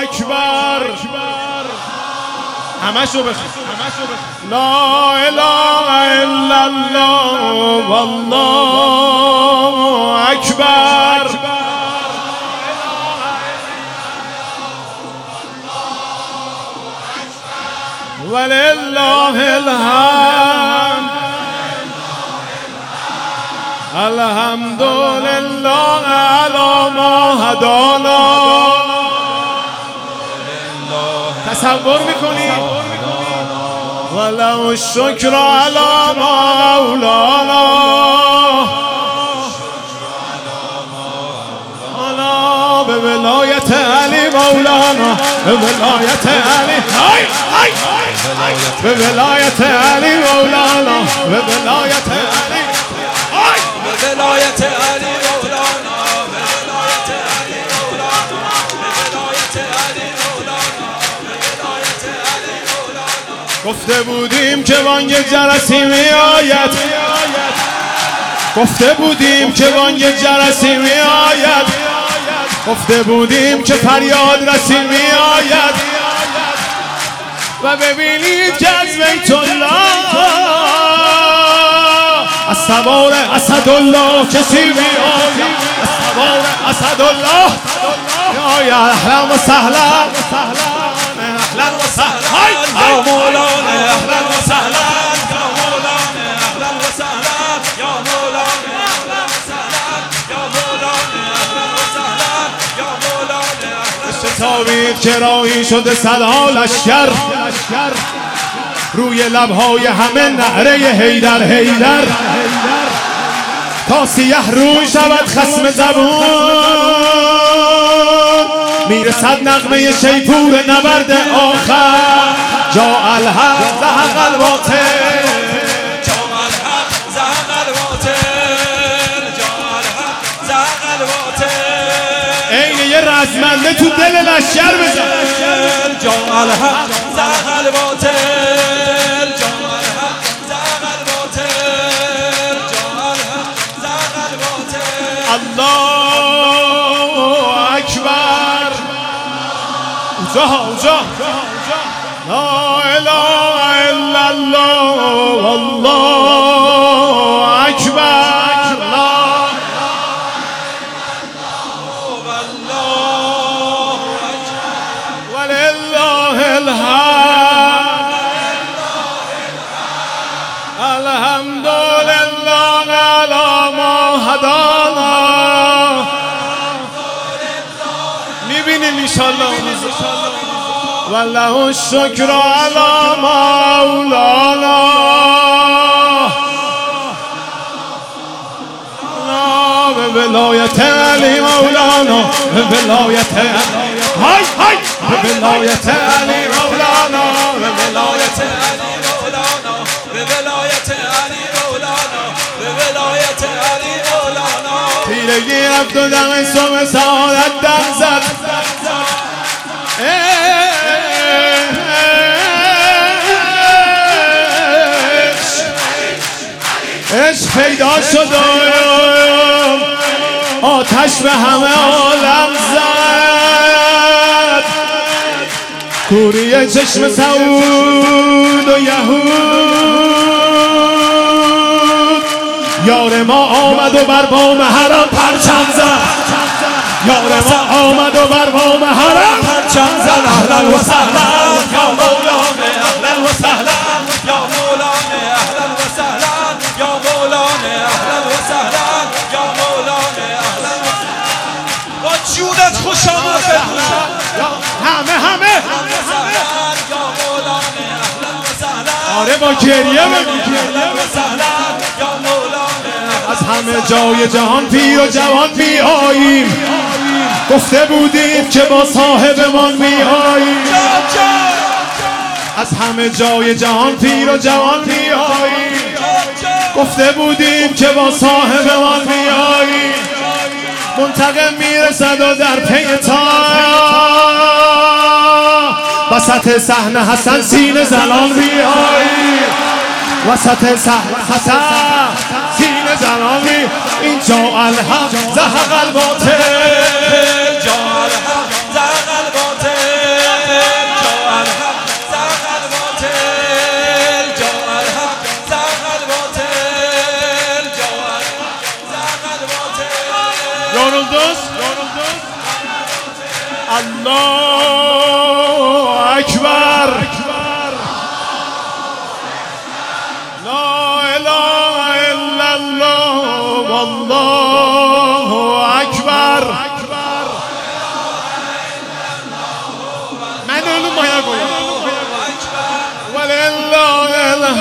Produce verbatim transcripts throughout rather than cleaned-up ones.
اکبر همشو بخون لا اله الا الله والله اکبر ولله الحمد الحمد لله على ما هدانا. تصور میکنی وله الشکر علی مولانا حالا به ولایت علی مولانا به ولایت علی به ولایت علی مولانا به ولایت علی به ولایت علی مولانا به ولایت علی مولانا به ولایت علی مولانا به ولایت علی مولانا. گفته بودیم که بانگ جرسی می آید گفته بودیم که بانگ جرسی می آید گفته بودیم که فریاد رسی می آید و ببینید که از بیت الله از سوار اسدالله کسی می آید از سوار اسدالله یا اهلا و سهلا اهلا و سهلا یا مولانا اهلا و سهلا یا مولانا اهلا و سهلا یا مولانا اهلا و سهلا یا مولانا اهلا و سهلا یا مولانا. شتابید که راهی شده صدها لشکر روی لبهای همه نعره حیدر حیدر تا سیه روی شود خصم زبون میرسد نغمه شیپور نبرد آخر جا الحق زهق الباطل جا الحق زهق الباطل جا الحق زهق الباطل. عین یه رزمنده تو دل لشکر بزن جا الحق زهق الباطل جا الحق زهق الباطل جا الحق زهق الباطل. الله اکبر اونجا اونجا لا اله الا الله والله اکبر لا ولله الحمد الحمد لله على ما هدانا. میبینیم انشالله وله الشکر علی مولانا به ولایت علی مولانا به ولایت علی های های به ولایت علی مولانا به ولایت علی مولانا به ولایت علی مولانا به ولایت علی مولانا. تیرگی رفت و دم صبح سعادت دم زد عشق پیدا شد آتش به همه عالم زد کوری چشم سعود و یهود یار ما آمد و بر بام حرم پرچم زد یار ما آمد و بر بام حرم پرچم زد. اهلا و سهلا یا مولانا اهلا و سهلا یا مولانا اهلا و سهلا یا مولانا اهلا و سهلا یا مولانا اهلا و سهلا. با جونت خوش آمد همه همه یا مولانا اهلا و سهلا. آره با گریه اهلا و سهلا یا مولانا. از همه جای جهان پیر و جوان می آییم گفته بودیم که با صاحبمان می آییم از همه جای جهان پیر و جوان می آییم گفته بودیم که با صاحبمان می آییم منتقم میرسد و در پی تا وسط صحنه حسن سینه زنان می آییم وسط صحنه حسن سینه زنان می اینجا الحق زهق الباطل جا الحق زهق الباطل الله اکبر لا اله الا الله والله اکبر من اونو باید گویم ولله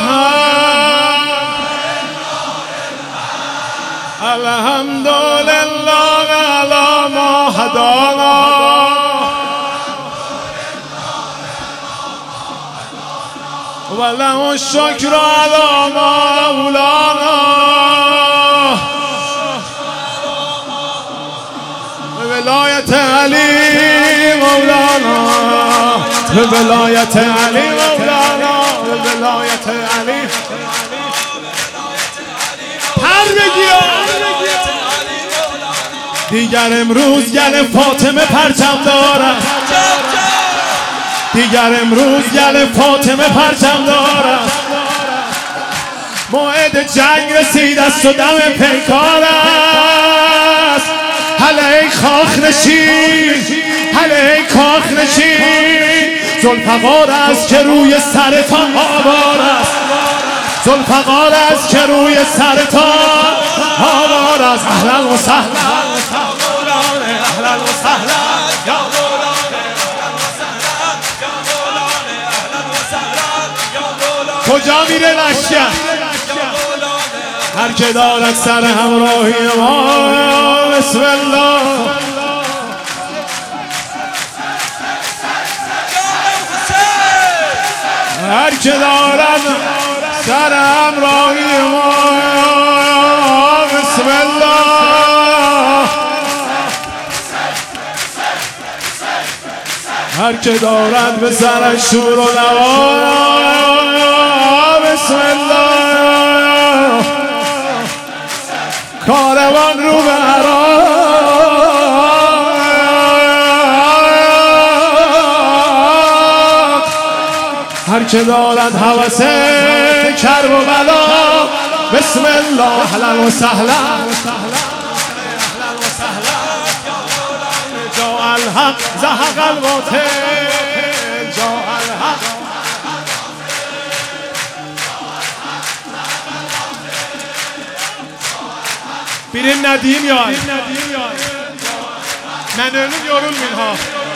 الحمد الحمد لله على ما هدانا وله الشكر على ما مولانا بولاية علي مولانا بولاية علي مولانا بولاية علي پر بگیا دیگر امروز گل فاطمه پرچم دارد دیگر امروز گل فاطمه پرچم دارد موعد جنگ رسید است و دم پیکار است هله ای کاخ نشین هله ای کاخ نشین ذوالفقار است که روی سرتان آوار است ذوالفقار است که روی سرتان آوار است اهلا و سهلا اهلا و سهلا یا کجا میره لشکر هر که دارد سر همراهی ما بسم الله هر که دارد سر همراهی ما بسم الله هر که دارد به سر شور و نوا بسم الله کاروان رو به عراق هر که دارد هوس کرب و بلا بسم الله اهلا و سهلا جاء الحق زهق الباطل جاء الحق بریم ندیم یای من önüm yorulmayın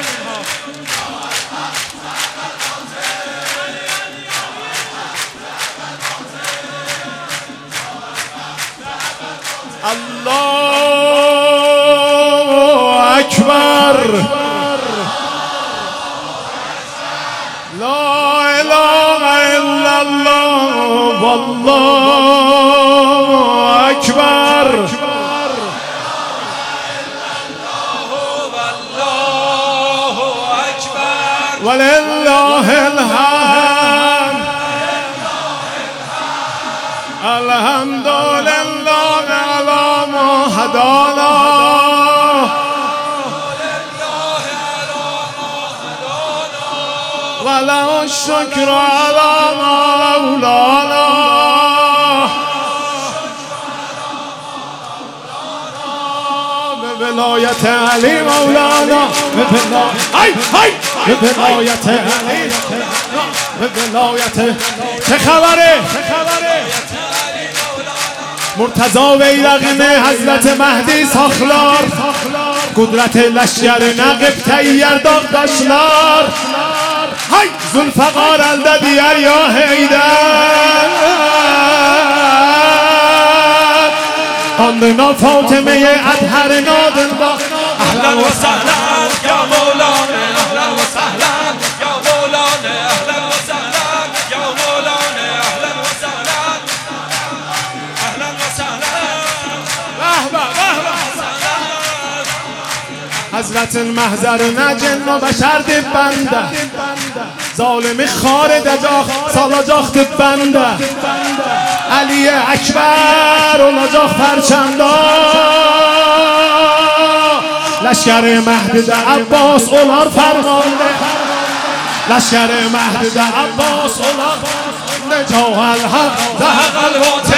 الله اکبر لا اله الا الله والله اکبر ولله الحمد الحمد لله على ما هدانا وله الشكر على ما مولانا بولاية علي مولانا هاي هاي بولاية علي بولاية چه خبره مرتضی ویرقن حضرت مهدی ساخلار قدرت لشکر نقب تیر داغ داشلار های ذوالفقار الددی یا حیدر خواندنا فاطمه اطهر نادن با اهلا و سهلا یا مولانا اهلا و سهلا یا مولانا اهلا و سهلا یا مولانا اهلا و سهلا اهلا و سهلا به به حضرت المحضر نه جن و بشر دید بنده ظالم خار دجاخ سالا جاخت بنده علی اکبر و نجاخ پرچندا لشکر مهدی در عباس اولار فرمانده لشکر مهدی در عباس اولار نجاح الحق زهق الباطل